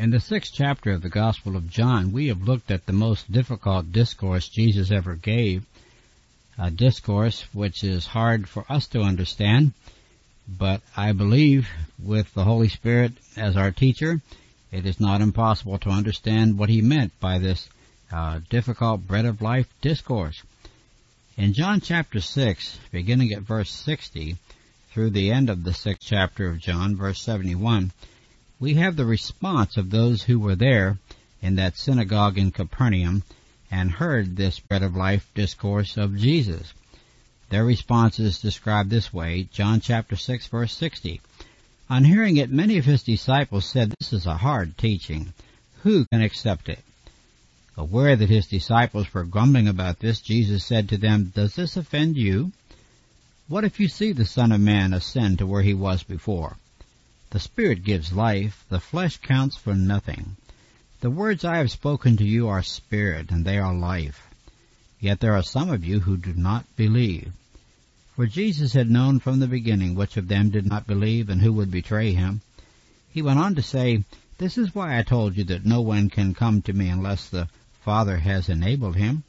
In the 6th chapter of the Gospel of John, we have looked at the most difficult discourse Jesus ever gave, a discourse which is hard for us to understand, but I believe with the Holy Spirit as our teacher, it is not impossible to understand what he meant by this difficult bread of life discourse. In John chapter 6, beginning at verse 60 through the end of the 6th chapter of John, verse 71, we have the response of those who were there in that synagogue in Capernaum and heard this bread of life discourse of Jesus. Their response is described this way, John chapter 6, verse 60. On hearing it, many of his disciples said, "This is a hard teaching. Who can accept it?" Aware that his disciples were grumbling about this, Jesus said to them, "Does this offend you? What if you see the Son of Man ascend to where he was before? The Spirit gives life, the flesh counts for nothing. The words I have spoken to you are spirit, and they are life. Yet there are some of you who do not believe." For Jesus had known from the beginning which of them did not believe and who would betray him. He went on to say, "This is why I told you that no one can come to me unless the Father has enabled him."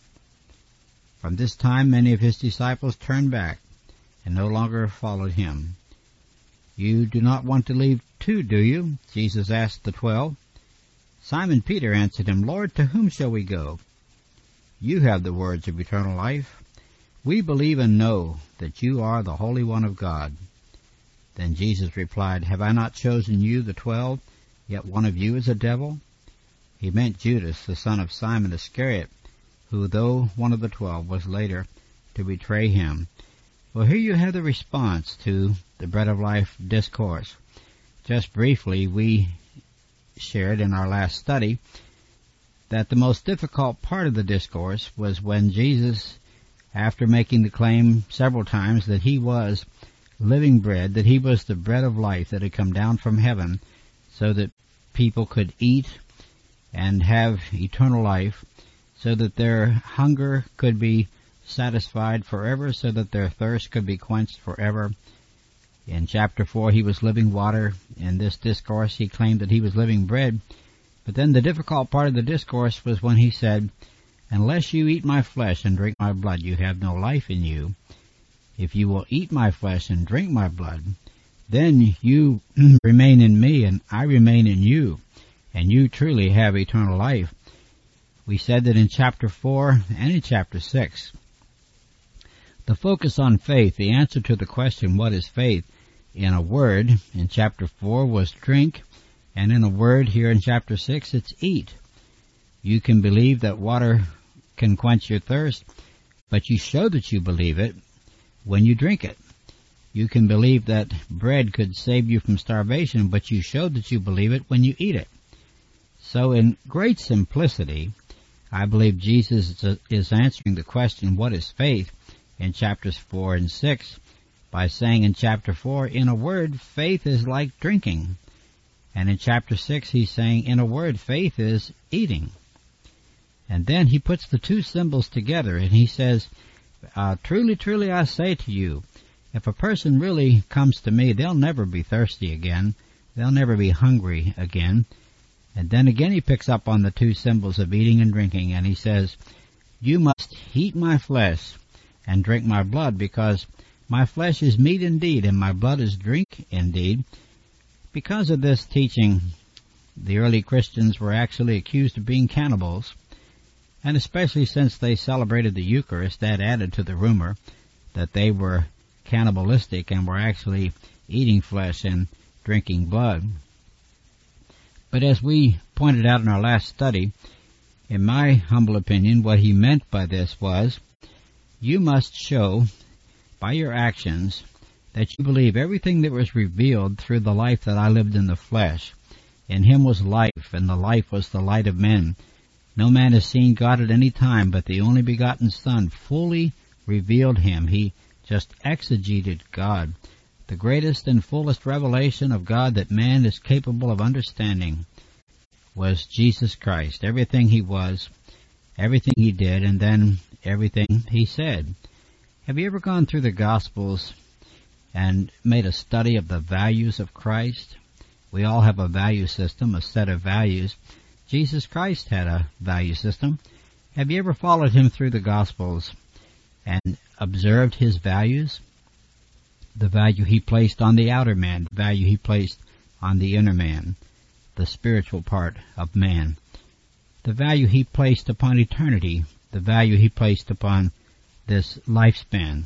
From this time many of his disciples turned back and no longer followed him. "You do not want to leave too, do you?" Jesus asked the 12. Simon Peter answered him, "Lord, to whom shall we go? You have the words of eternal life. We believe and know that you are the Holy One of God." Then Jesus replied, "Have I not chosen you, the 12, yet one of you is a devil?" He meant Judas, the son of Simon Iscariot, who, though one of the 12, was later to betray him. Well, here you have the response to the bread of life discourse. Just briefly, we shared in our last study that the most difficult part of the discourse was when Jesus, after making the claim several times that he was living bread, that he was the bread of life that had come down from heaven so that people could eat and have eternal life, so that their hunger could be satisfied forever, so that their thirst could be quenched forever. In chapter 4 he was living water. In this discourse he claimed that he was living bread. But then the difficult part of the discourse was when he said, "Unless you eat my flesh and drink my blood, you have no life in you. If you will eat my flesh and drink my blood, then you remain in me and I remain in you, and you truly have eternal life." We said that in chapter 4 and in chapter 6, the focus on faith, the answer to the question, what is faith, in a word, in chapter 4 was drink, and in a word here in chapter 6 it's eat. You can believe that water can quench your thirst, but you show that you believe it when you drink it. You can believe that bread could save you from starvation, but you show that you believe it when you eat it. So in great simplicity, I believe Jesus is answering the question, what is faith, in chapters 4 and 6, by saying in chapter 4, in a word, faith is like drinking. And in chapter 6, he's saying, in a word, faith is eating. And then he puts the two symbols together, and he says, truly, truly, I say to you, if a person really comes to me, they'll never be thirsty again. They'll never be hungry again. And then again he picks up on the two symbols of eating and drinking, and he says, you must eat my flesh and drink my blood, because my flesh is meat indeed, and my blood is drink indeed. Because of this teaching, the early Christians were actually accused of being cannibals, and especially since they celebrated the Eucharist, that added to the rumor that they were cannibalistic and were actually eating flesh and drinking blood. But as we pointed out in our last study, in my humble opinion, what he meant by this was, you must show by your actions that you believe everything that was revealed through the life that I lived in the flesh. In him was life, and the life was the light of men. No man has seen God at any time, but the only begotten Son fully revealed him. He just exegeted God, the greatest and fullest revelation of God that man is capable of understanding was Jesus Christ. Everything he was, everything he did, and then everything he said. Have you ever gone through the Gospels and made a study of the values of Christ? We all have a value system, a set of values. Jesus Christ had a value system. Have you ever followed him through the Gospels and observed his values? The value he placed on the outer man, the value he placed on the inner man, the spiritual part of man, the value he placed upon eternity, the value he placed upon this lifespan,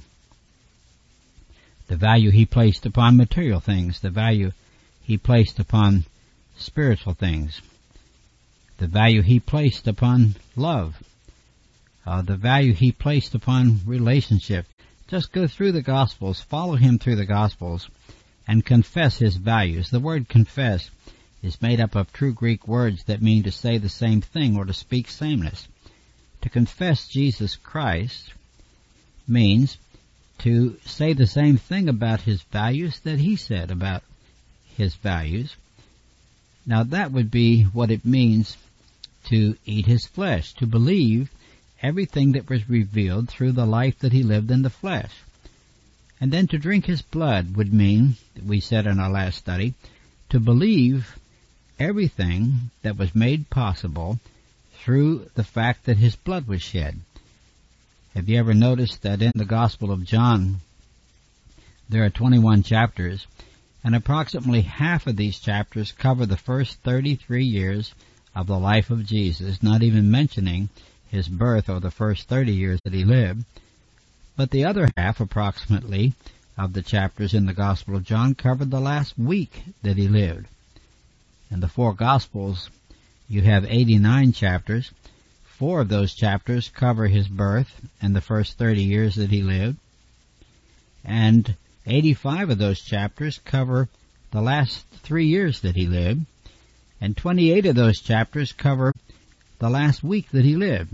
the value he placed upon material things, the value he placed upon spiritual things, the value he placed upon love, the value he placed upon relationship. Just go through the Gospels, follow him through the Gospels, and confess his values. The word confess is made up of two Greek words that mean to say the same thing or to speak sameness. To confess Jesus Christ means to say the same thing about his values that he said about his values. Now that would be what it means to eat his flesh, to believe everything that was revealed through the life that he lived in the flesh. And then to drink his blood would mean, we said in our last study, to believe everything that was made possible through the fact that his blood was shed. Have you ever noticed that in the Gospel of John there are 21 chapters, and approximately half of these chapters cover the first 33 years of the life of Jesus, not even mentioning his birth or the first 30 years that he lived. But the other half, approximately, of the chapters in the Gospel of John covered the last week that he lived. In the four Gospels, you have 89 chapters. 4 of those chapters cover his birth and the first 30 years that he lived. And 85 of those chapters cover the last 3 years that he lived. And 28 of those chapters cover the last week that he lived.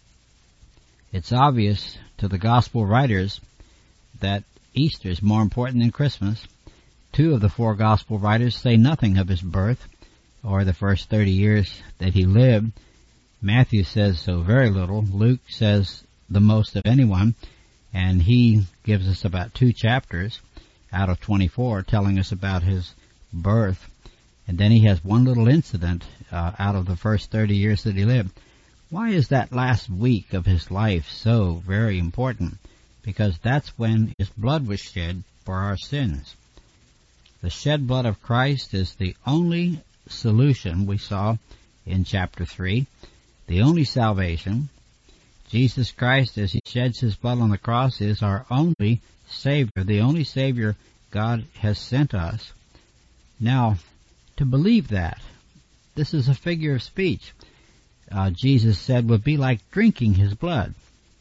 It's obvious to the Gospel writers that Easter is more important than Christmas. 2 of the 4 Gospel writers say nothing of his birth or the first 30 years that he lived. Matthew says so very little. Luke says the most of anyone, and he gives us about 2 chapters out of 24 telling us about his birth. And then he has one little incident out of the first 30 years that he lived. Why is that last week of his life so very important? Because that's when his blood was shed for our sins. The shed blood of Christ is the only solution we saw in chapter 3, the only salvation. Jesus Christ, as he sheds his blood on the cross, is our only Savior, the only Savior God has sent us. Now, to believe that, this is a figure of speech. Jesus said would be like drinking his blood.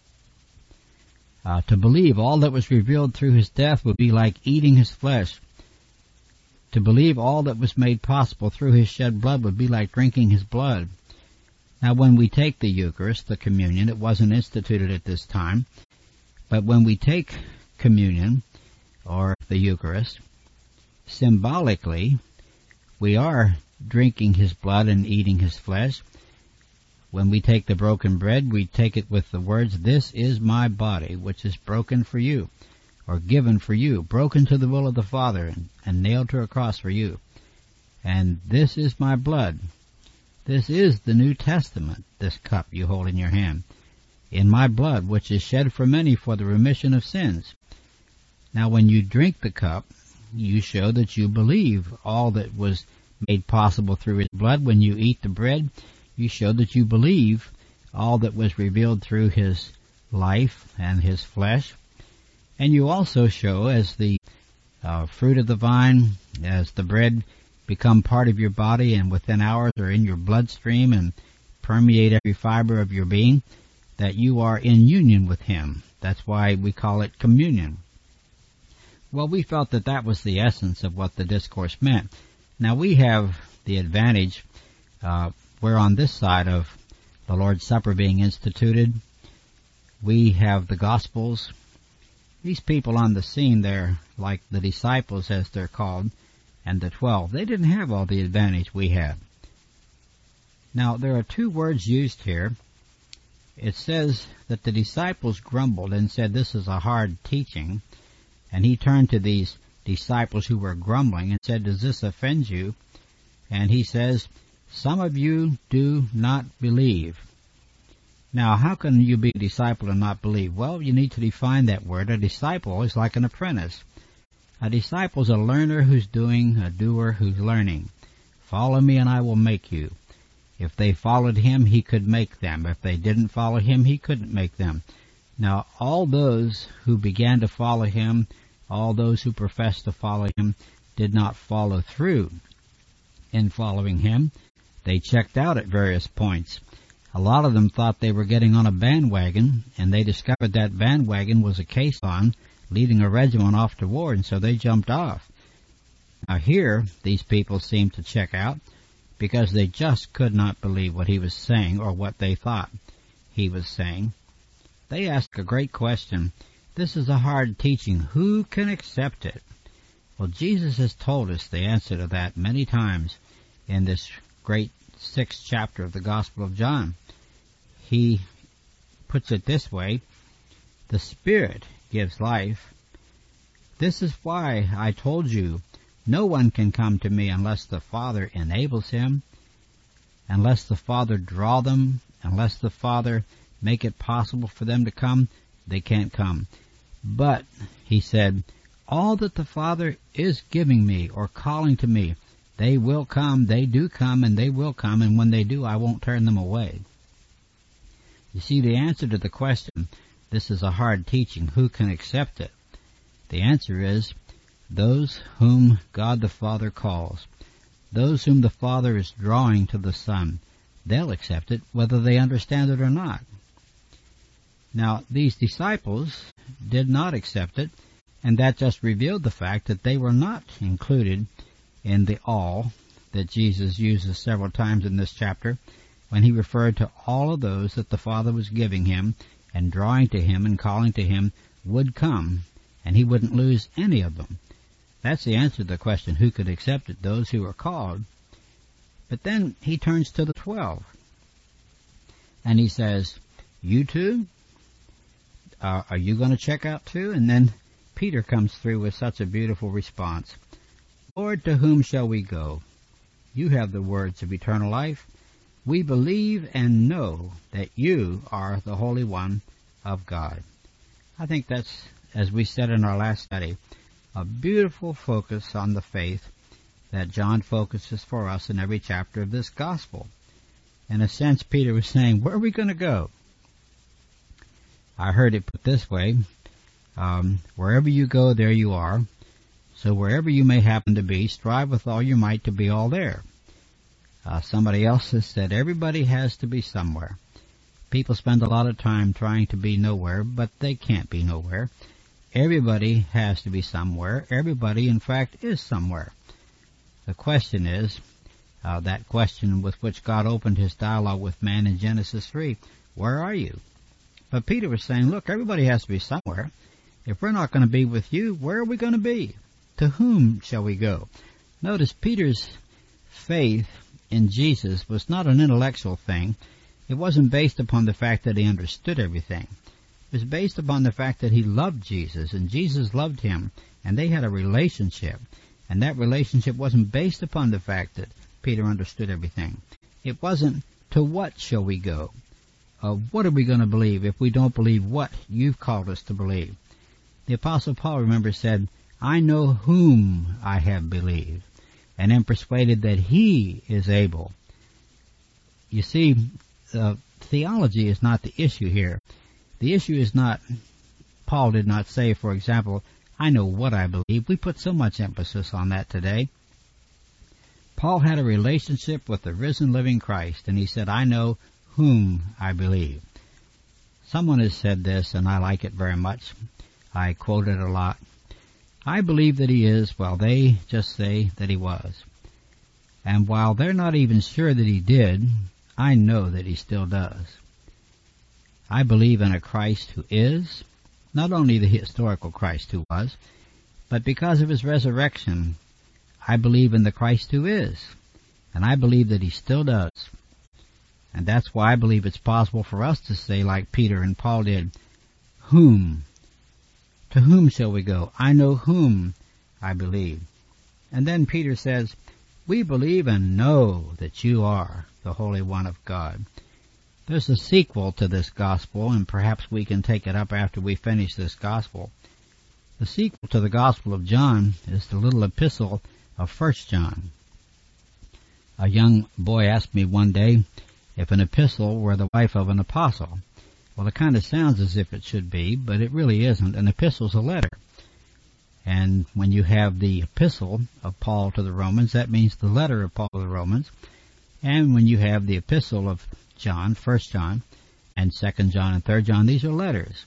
To believe all that was revealed through his death would be like eating his flesh. To believe all that was made possible through his shed blood would be like drinking his blood. Now when we take the Eucharist, the communion, it wasn't instituted at this time, but when we take communion, or the Eucharist, symbolically, we are drinking his blood and eating his flesh. When we take the broken bread, we take it with the words, "This is my body, which is broken for you," or given for you, broken to the will of the Father, and nailed to a cross for you. And this is my blood. This is the New Testament, this cup you hold in your hand. In my blood, which is shed for many for the remission of sins. Now when you drink the cup, you show that you believe all that was made possible through his blood. When you eat the bread, you show that you believe all that was revealed through his life and his flesh. And you also show, as the fruit of the vine, as the bread become part of your body and within hours are in your bloodstream and permeate every fiber of your being, that you are in union with him. That's why we call it communion. Well, we felt that that was the essence of what the discourse meant. Now we have the advantage, we're on this side of the Lord's Supper being instituted. We have the Gospels. These people on the scene there, like the disciples as they're called, and the 12, they didn't have all the advantage we have. Now there are 2 words used here. It says that the disciples grumbled and said, "This is a hard teaching." And he turned to these disciples who were grumbling and said, "Does this offend you?" And he says, some of you do not believe. Now, how can you be a disciple and not believe? Well, you need to define that word. A disciple is like an apprentice. A disciple is a learner who's doing, a doer who's learning. Follow me and I will make you. If they followed him, he could make them. If they didn't follow him, he couldn't make them. Now, all those who began to follow him, all those who professed to follow him, did not follow through in following him. They checked out at various points. A lot of them thought they were getting on a bandwagon, and they discovered that bandwagon was a caisson leading a regiment off to war, and so they jumped off. Now here, these people seemed to check out because they just could not believe what he was saying or what they thought he was saying. They asked a great question. This is a hard teaching. Who can accept it? Well, Jesus has told us the answer to that many times in this great 6th chapter of the Gospel of John. He puts it this way, the Spirit gives life. This is why I told you, no one can come to me unless the Father enables him, unless the Father draw them, unless the Father make it possible for them to come, they can't come. But, he said, all that the Father is giving me or calling to me, they will come, they do come, and they will come, and when they do, I won't turn them away. You see, the answer to the question, this is a hard teaching, who can accept it? The answer is, those whom God the Father calls, those whom the Father is drawing to the Son, they'll accept it whether they understand it or not. Now, these disciples did not accept it, and that just revealed the fact that they were not included in the all that Jesus uses several times in this chapter when he referred to all of those that the Father was giving him and drawing to him and calling to him would come, and he wouldn't lose any of them. That's the answer to the question, who could accept it? Those who are called. But then he turns to the 12, and he says, you too? Are you going to check out too? And then Peter comes through with such a beautiful response. Lord, to whom shall we go? You have the words of eternal life. We believe and know that you are the Holy One of God. I think that's, as we said in our last study, a beautiful focus on the faith that John focuses for us in every chapter of this gospel. In a sense, Peter was saying, where are we going to go? I heard it put this way, wherever you go, there you are. So wherever you may happen to be, strive with all your might to be all there. Somebody else has said, everybody has to be somewhere. People spend a lot of time trying to be nowhere, but they can't be nowhere. Everybody has to be somewhere. Everybody, in fact, is somewhere. The question is, that question with which God opened his dialogue with man in Genesis 3, where are you? But Peter was saying, look, everybody has to be somewhere. If we're not going to be with you, where are we going to be? To whom shall we go? Notice Peter's faith in Jesus was not an intellectual thing. It wasn't based upon the fact that he understood everything. It was based upon the fact that he loved Jesus, and Jesus loved him, and they had a relationship. And that relationship wasn't based upon the fact that Peter understood everything. It wasn't, to what shall we go? What are we going to believe if we don't believe what you've called us to believe? The Apostle Paul, remember, said, I know whom I have believed, and am persuaded that he is able. You see, theology is not the issue here. The issue is not, Paul did not say, for example, I know what I believe. We put so much emphasis on that today. Paul had a relationship with the risen living Christ, and he said, I know whom I believe. Someone has said this, and I like it very much. I quote it a lot. I believe that he is, while they just say that he was. And while they're not even sure that he did, I know that he still does. I believe in a Christ who is, not only the historical Christ who was, but because of his resurrection, I believe in the Christ who is, and I believe that he still does. And that's why I believe it's possible for us to say, like Peter and Paul did, whom? To whom shall we go? I know whom I believe. And then Peter says, We believe and know that you are the Holy One of God. There's a sequel to this gospel, and perhaps we can take it up after we finish this gospel. The sequel to the Gospel of John is the little epistle of 1 John. A young boy asked me one day if an epistle were the wife of an apostle. Well, it kind of sounds as if it should be, but it really isn't. An epistle's a letter. And when you have the epistle of Paul to the Romans, that means the letter of Paul to the Romans. And when you have the epistle of John, 1 John, and 2 John and 3 John, these are letters.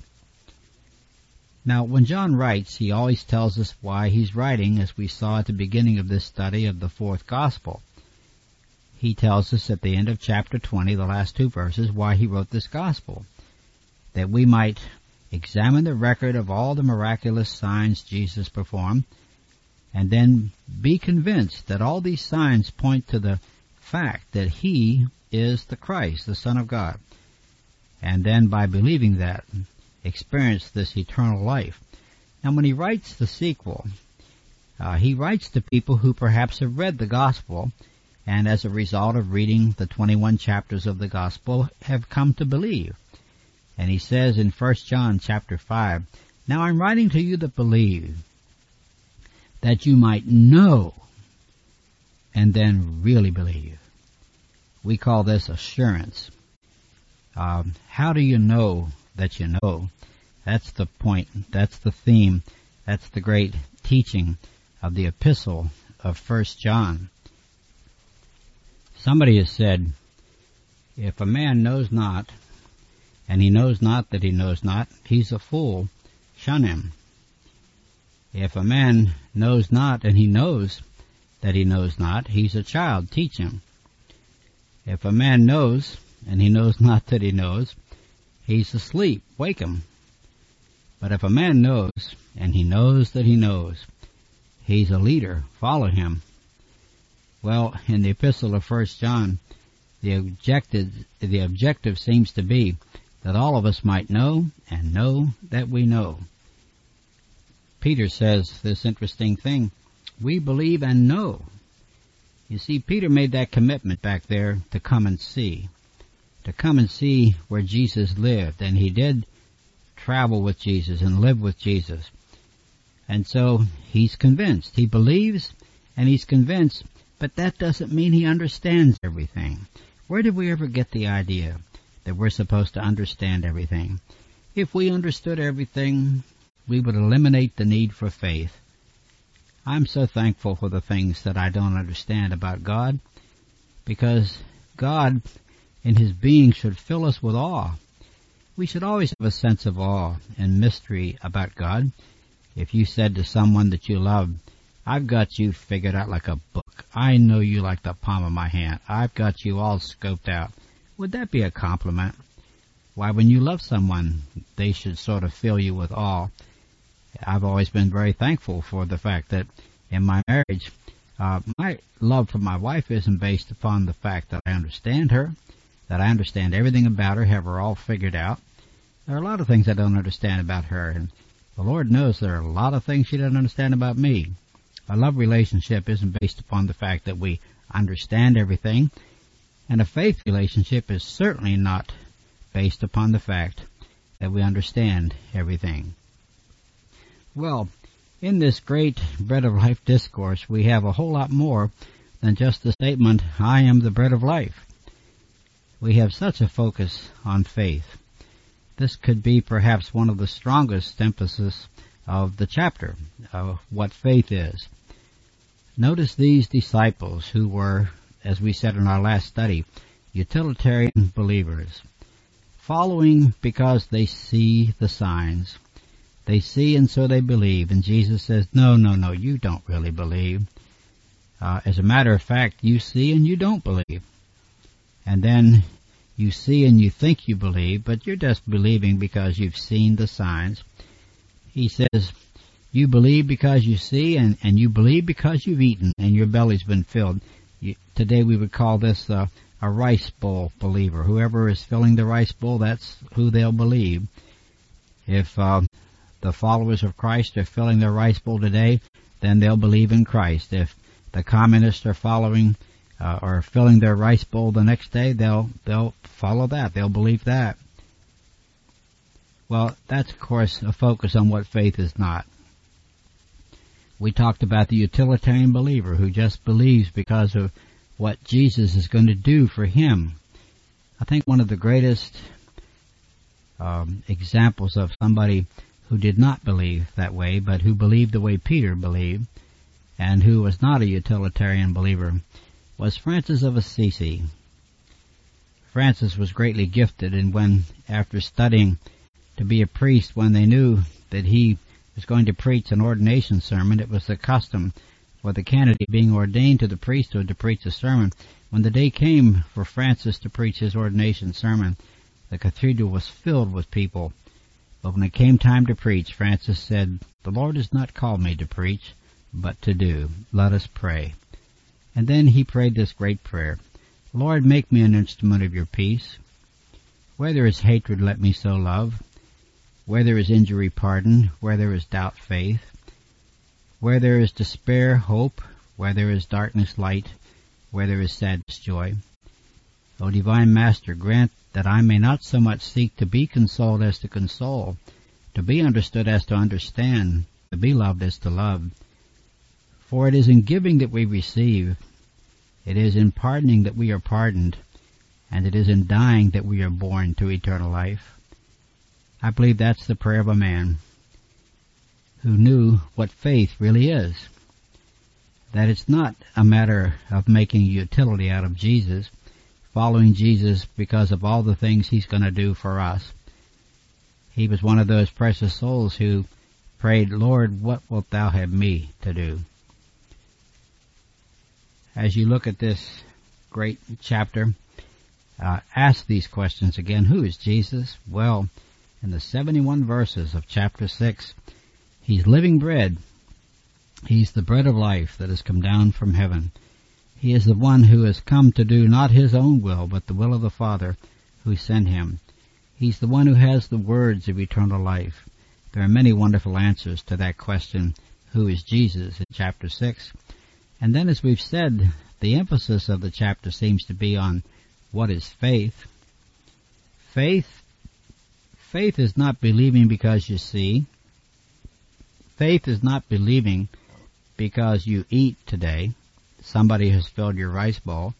Now, when John writes, he always tells us why he's writing, as we saw at the beginning of this study of the fourth gospel. He tells us at the end of chapter 20, the last two verses, why he wrote this gospel, that we might examine the record of all the miraculous signs Jesus performed, and then be convinced that all these signs point to the fact that he is the Christ, the Son of God. And then by believing that, experience this eternal life. Now when he writes the sequel, he writes to people who perhaps have read the gospel, and as a result of reading the 21 chapters of the gospel, have come to believe. And he says in 1 John chapter 5, "Now I'm writing to you that believe, that you might know, and then really believe." We call this assurance. How do you know that you know? That's the point. That's the theme. That's the great teaching of the epistle of 1 John. Somebody has said, if a man knows not, and he knows not that he knows not, he's a fool, shun him. If a man knows not and he knows that he knows not, he's a child, teach him. If a man knows and he knows not that he knows, he's asleep, wake him. But if a man knows and he knows that he knows, he's a leader, follow him. Well, in the epistle of 1 John, the objective seems to be that all of us might know and know that we know. Peter says this interesting thing, we believe and know. You see, Peter made that commitment back there to come and see where Jesus lived, and he did travel with Jesus and live with Jesus. And so he's convinced. He believes and he's convinced, but that doesn't mean he understands everything. Where did we ever get the idea that we're supposed to understand everything? If we understood everything, we would eliminate the need for faith. I'm so thankful for the things that I don't understand about God, because God in his being should fill us with awe. We should always have a sense of awe and mystery about God. If you said to someone that you loved, I've got you figured out like a book. I know you like the palm of my hand. I've got you all scoped out. Would that be a compliment? Why, when you love someone, they should sort of fill you with awe. I've always been very thankful for the fact that in my marriage, my love for my wife isn't based upon the fact that I understand her, that I understand everything about her, have her all figured out. There are a lot of things I don't understand about her, and the Lord knows there are a lot of things she doesn't understand about me. A love relationship isn't based upon the fact that we understand everything, and a faith relationship is certainly not based upon the fact that we understand everything. Well, in this great Bread of Life discourse, we have a whole lot more than just the statement, I am the bread of life. We have such a focus on faith. This could be perhaps one of the strongest emphasis of the chapter, of what faith is. Notice these disciples who were, as we said in our last study, utilitarian believers, following because they see the signs. They see and so they believe. And Jesus says, no, you don't really believe. As a matter of fact, you see and you don't believe. And then you see and you think you believe, but you're just believing because you've seen the signs. He says, you believe because you see, and you believe because you've eaten and your belly's been filled. Today we would call this a rice bowl believer. Whoever is filling the rice bowl, that's who they'll believe. If the followers of Christ are filling their rice bowl today, then they'll believe in Christ. If the communists are following or filling their rice bowl the next day, they'll follow that. They'll believe that. Well, that's, of course, a focus on what faith is not. We talked about the utilitarian believer who just believes because of what Jesus is going to do for him. I think one of the greatest examples of somebody who did not believe that way, but who believed the way Peter believed, and who was not a utilitarian believer, was Francis of Assisi. Francis was greatly gifted, and when, after studying to be a priest, when they knew that he was going to preach an ordination sermon, it was the custom for the candidate being ordained to the priesthood to preach a sermon. When the day came for Francis to preach his ordination sermon, the cathedral was filled with people. But when it came time to preach, Francis said, "The Lord has not called me to preach, but to do. Let us pray." And then he prayed this great prayer: "Lord, make me an instrument of your peace. Where there is hatred, let me so love. Where there is injury, pardon. Where there is doubt, faith. Where there is despair, hope. Where there is darkness, light. Where there is sadness, joy. O divine Master, grant that I may not so much seek to be consoled as to console, to be understood as to understand, to be loved as to love. For it is in giving that we receive, it is in pardoning that we are pardoned, and it is in dying that we are born to eternal life." I believe that's the prayer of a man who knew what faith really is. That it's not a matter of making utility out of Jesus, following Jesus because of all the things he's going to do for us. He was one of those precious souls who prayed, "Lord, what wilt thou have me to do?" As you look at this great chapter, ask these questions again. Who is Jesus? Well, in the 71 verses of chapter 6, he's living bread. He's the bread of life that has come down from heaven. He is the one who has come to do not his own will, but the will of the Father who sent him. He's the one who has the words of eternal life. There are many wonderful answers to that question, who is Jesus, in chapter 6. And then, as we've said, the emphasis of the chapter seems to be on what is faith. Faith is not believing because you see. Faith is not believing because you eat today. Somebody has filled your rice bowl.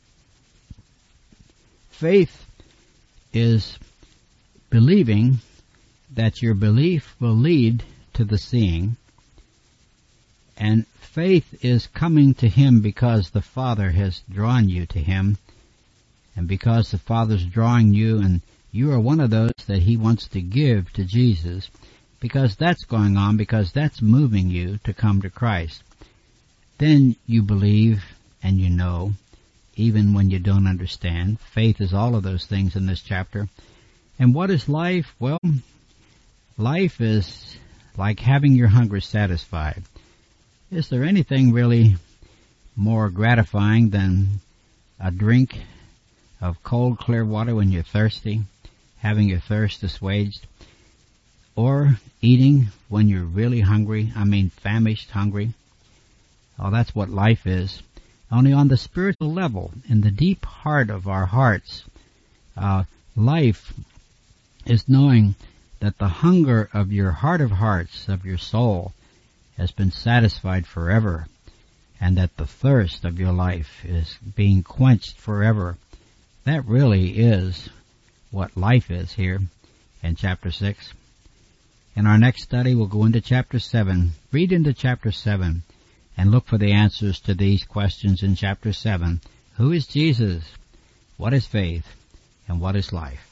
Faith is believing that your belief will lead to the seeing. And faith is coming to him because the Father has drawn you to him. And because the Father's drawing you, and you are one of those that he wants to give to Jesus, because that's going on, because that's moving you to come to Christ. Then you believe and you know, even when you don't understand. Faith is all of those things in this chapter. And what is life? Well, life is like having your hunger satisfied. Is there anything really more gratifying than a drink of cold, clear water when you're thirsty, having your thirst assuaged? Or eating when you're really hungry, famished, hungry? Oh, that's what life is. Only on the spiritual level, in the deep heart of our hearts, life is knowing that the hunger of your heart of hearts, of your soul, has been satisfied forever, and that the thirst of your life is being quenched forever. That really is what life is here in chapter 6. In our next study, we'll go into chapter 7. Read into chapter 7 and look for the answers to these questions in chapter 7. Who is Jesus? What is faith? And what is life?